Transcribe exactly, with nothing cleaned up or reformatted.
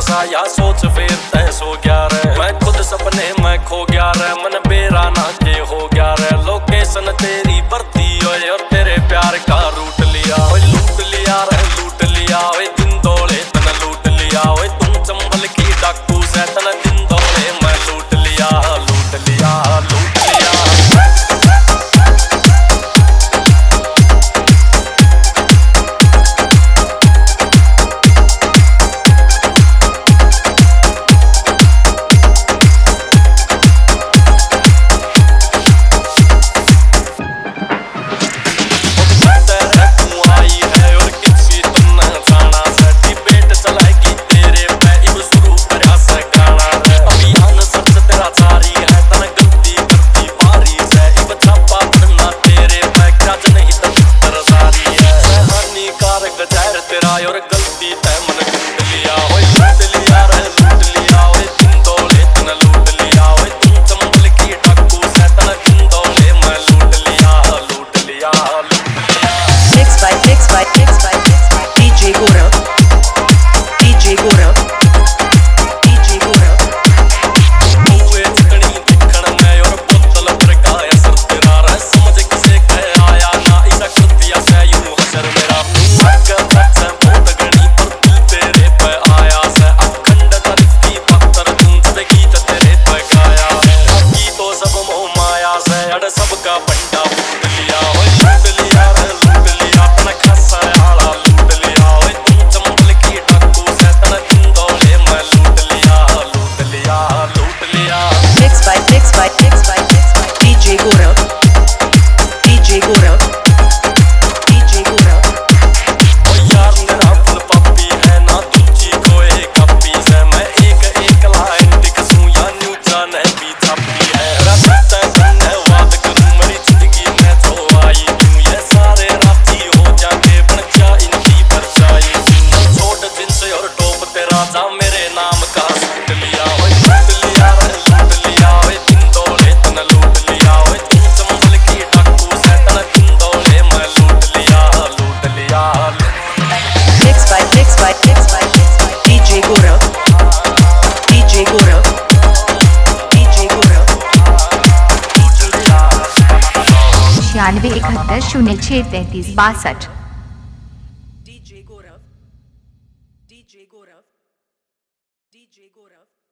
सा या सोच फिर तय सो गया रे। मैं खुद सपने में खो गया रे, मन बेरा ना के हो गया रे। लोकेशन तेरी बढ़ती ओए और तेरे प्यार का रूट लिया ओए, लूट लिया रे लूट लिया ओए, दिन दौड़े तन लूट लिया ओए। तुम चंबल की डाकू से तन दिन दौड़े मैं लूट लिया लूट लिया लूट लिया। और गलती तय मन लूट लिया ओए, लूट लिया रे लूट लिया ओए, दिन दौड़े तन लूट लिया ओए। तुम चंबल की डाकू से तन दिन दौड़े मैं लूट लिया लूट लिया लूट लिया। Mixed by mixed by mixed by mixed by D J Gaurav, D J Gaurav, D J Gaurav। हुए चिकनी दिखण में और बोतल पर का असर तेरा रे, समझ किसे कह आया ना इसा कर दिया से यूं हशर मेरा। सबका बंडा फूट लिया ओए, लूट लिया रे लूट लिया अपना खासा आला लूट लिया ओए। तुम चंबल की डाकू से तन दिन दौड़े मैं लूट लिया लूट लिया लूट लिया। Mixed by mixed by mixed by mixed by D J Gaurav, D J Gaurav, D J Gaurav। ओ यार मेरा फुल पप्पी है ना तुझी कोई कपी से, मैं एक एक लाइन दिखसूं या न्यू जाने भी छपी है। रास्ते धन्यवाद करूं मेरी जिंदगी में जो आई तू, ये सारे राती हो जाके बन जा इनकी परछाई। छोट जिन्स और टॉप तेरा जा मेरे नाम का सूट लिया ओए, लूट लिया रे लूट लिया ओए, दिन दौड़े तन लूट लिया ओए। तुम चंबल की डाकू से तन दिन दौड़े मैं लूट लिया लूट लिया लूट लिया। Mixed by mixed by mixed by mixed by D J Gaurav, D J Gaurav, D J Gaurav। छियानवे इकहत्तर शून्य छः तैंतीस बासठ। D J Gaurav, D J Gaurav, D J Gaurav।